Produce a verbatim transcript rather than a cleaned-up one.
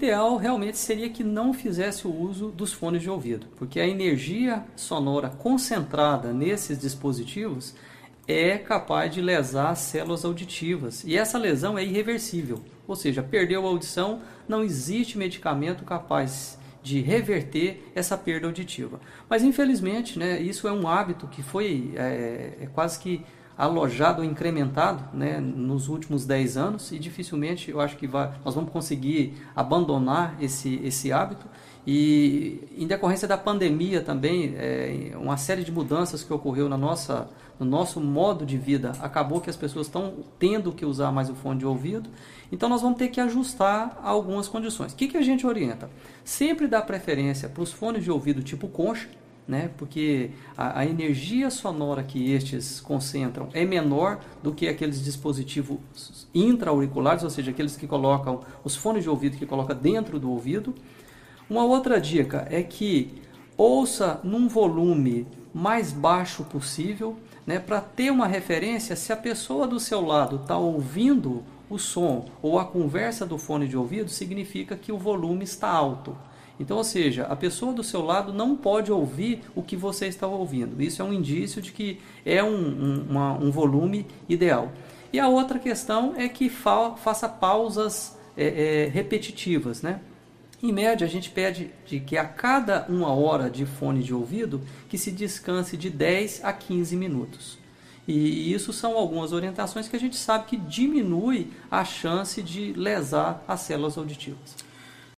ideal realmente seria que não fizesse o uso dos fones de ouvido, porque a energia sonora concentrada nesses dispositivos é capaz de lesar as células auditivas, e essa lesão é irreversível, ou seja, perdeu a audição, não existe medicamento capaz de reverter essa perda auditiva. Mas infelizmente, né, isso é um hábito que foi é, é quase que alojado ou incrementado, né, nos últimos dez anos, e dificilmente eu acho que vai, nós vamos conseguir abandonar esse, esse hábito. E em decorrência da pandemia também, é, uma série de mudanças que ocorreu na nossa, no nosso modo de vida, acabou que as pessoas estão tendo que usar mais o fone de ouvido, então nós vamos ter que ajustar algumas condições. O que, que a gente orienta? Sempre dá preferência para os fones de ouvido tipo concha, né? Porque a, a energia sonora que estes concentram é menor do que aqueles dispositivos intra-auriculares, ou seja, aqueles que colocam, os fones de ouvido que colocam dentro do ouvido. Uma outra dica é que ouça num volume mais baixo possível, né, para ter uma referência se a pessoa do seu lado está ouvindo o som ou a conversa do fone de ouvido, significa que o volume está alto. Então, ou seja, a pessoa do seu lado não pode ouvir o que você está ouvindo. Isso é um indício de que é um, um, uma, um volume ideal. E a outra questão é que fa faça pausas é, é, repetitivas, né? Em média, a gente pede de que a cada uma hora de fone de ouvido que se descanse de dez a quinze minutos. E isso são algumas orientações que a gente sabe que diminui a chance de lesar as células auditivas.